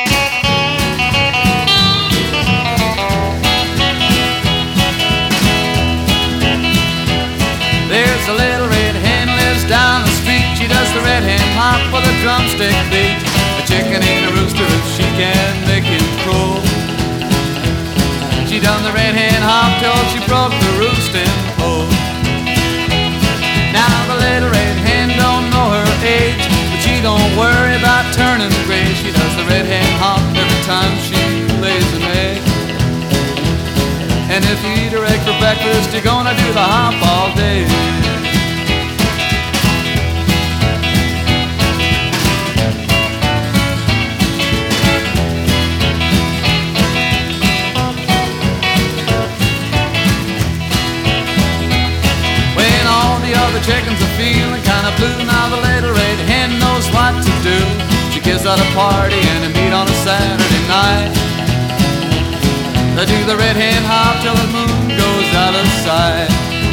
There's a little red hen lives down the street. She does the red hen hop with a drumstick beat. A chicken ain't a rooster if she can make him crow. She done the red hen hop till she broke the roosting pole. Now the little red hen don't know her age, but she don't worry about turning gray. She does the red hen hop every time she lays an egg. And if you eat her egg for breakfast, you're gonna do the hop all day. When all the other chickens are feeling kinda blue, now the little red hen knows what to do. She gives out a party and a meet on a Saturday night. They do the red hen hop till the moon goes out of sight.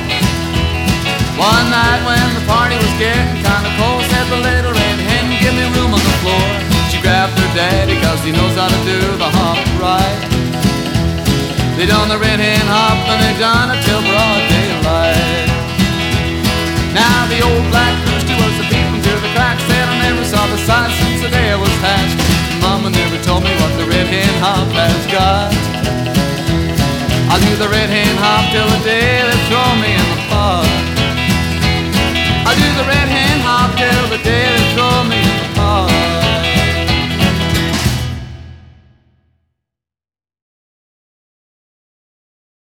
One night when the party was getting kinda cold, said the little red hen, give me room on the floor. She grabbed her daddy cause he knows how to do the hop right. They done the red hen hop and they done it till broad daylight. Now the old black rooster was a peeping through the cracks, said I never saw the sight since the day I was hatched. Mama never told me what the red hen hop has got. I'll do the red hen hop till the day they throw me in